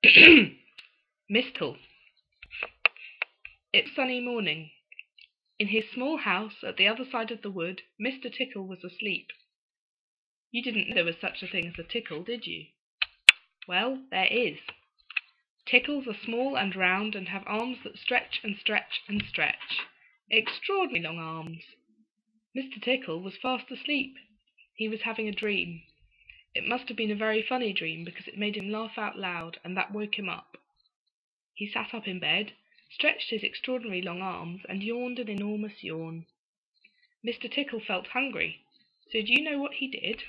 Miss Tickle. It's a sunny morning. In his small house at the other side of the wood, Mr. Tickle was asleep. You didn't know there was such a thing as a tickle, did you? Well, there is. Tickles are small and round and have arms that stretch and stretch and stretch. Extraordinarily long arms. Mr. Tickle was fast asleep. He was having a dream. It must have been a very funny dream because it made him laugh out loud, and that woke him up. He sat up in bed, stretched his extraordinary long arms, and yawned an enormous yawn. Mr. Tickle felt hungry, so do you know what he did?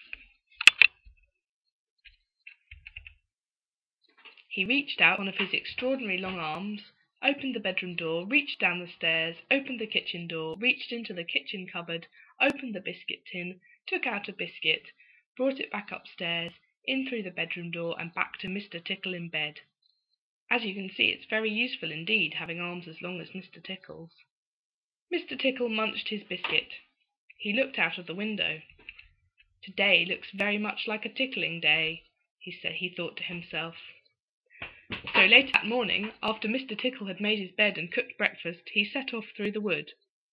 He reached out one of his extraordinary long arms, opened the bedroom door, reached down the stairs, opened the kitchen door, reached into the kitchen cupboard, opened the biscuit tin, took out a biscuit, brought it back upstairs, in through the bedroom door, and back to Mr. Tickle in bed. As you can see, it's very useful indeed, having arms as long as Mr. Tickle's. Mr. Tickle munched his biscuit. He looked out of the window. Today looks very much like a tickling day, he thought to himself. So late that morning, after Mr. Tickle had made his bed and cooked breakfast, he set off through the wood.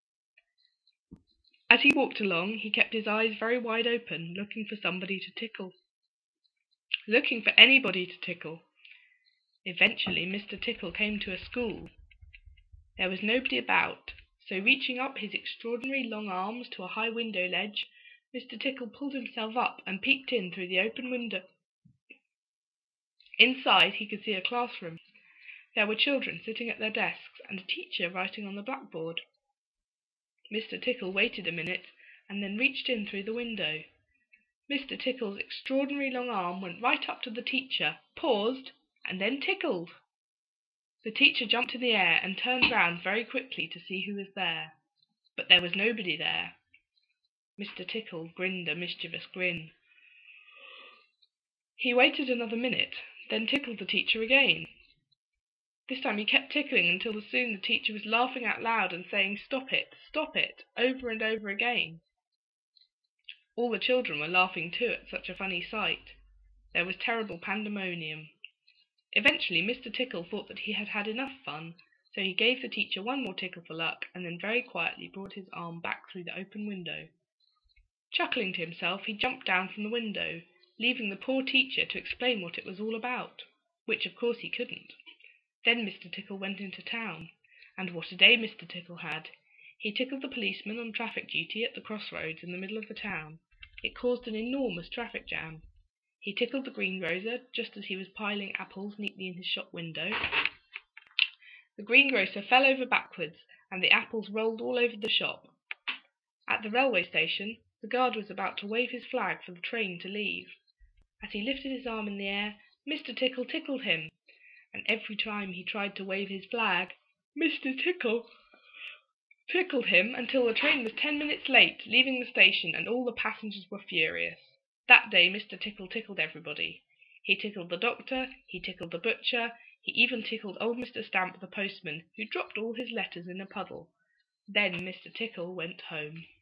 As he walked along, he kept his eyes very wide open, looking for somebody to tickle. Looking for anybody to tickle. Eventually, Mr. Tickle came to a school. There was nobody about, so reaching up his extraordinary long arms to a high window ledge, Mr. Tickle pulled himself up and peeped in through the open window. Inside he could see a classroom. There were children sitting at their desks and a teacher writing on the blackboard. Mr. Tickle waited a minute and then reached in through the window. Mr. Tickle's extraordinary long arm went right up to the teacher, paused, and then tickled. The teacher jumped in the air and turned round very quickly to see who was there. But there was nobody there. Mr. Tickle grinned a mischievous grin. He waited another minute, then tickled the teacher again. This time he kept tickling until soon the teacher was laughing out loud and saying, stop it," over and over again. All the children were laughing too at such a funny sight. There was terrible pandemonium. Eventually Mr. Tickle thought that he had had enough fun, so he gave the teacher one more tickle for luck, and then very quietly brought his arm back through the open window. Chuckling to himself, he jumped down from the window, leaving the poor teacher to explain what it was all about, which of course he couldn't. Then Mr. Tickle went into town, and what a day Mr. Tickle had! He tickled the policeman on traffic duty at the crossroads in the middle of the town. It caused an enormous traffic jam. He tickled the greengrocer just as he was piling apples neatly in his shop window. The greengrocer fell over backwards, and the apples rolled all over the shop. At the railway station, the guard was about to wave his flag for the train to leave. As he lifted his arm in the air, Mr. Tickle tickled him, and every time he tried to wave his flag, Mr. Tickle tickled him until the train was 10 minutes late, leaving the station, and all the passengers were furious. That day Mr. Tickle tickled everybody. He tickled the doctor, he tickled the butcher, he even tickled old Mr. Stamp the postman, who dropped all his letters in a puddle. Then Mr. Tickle went home.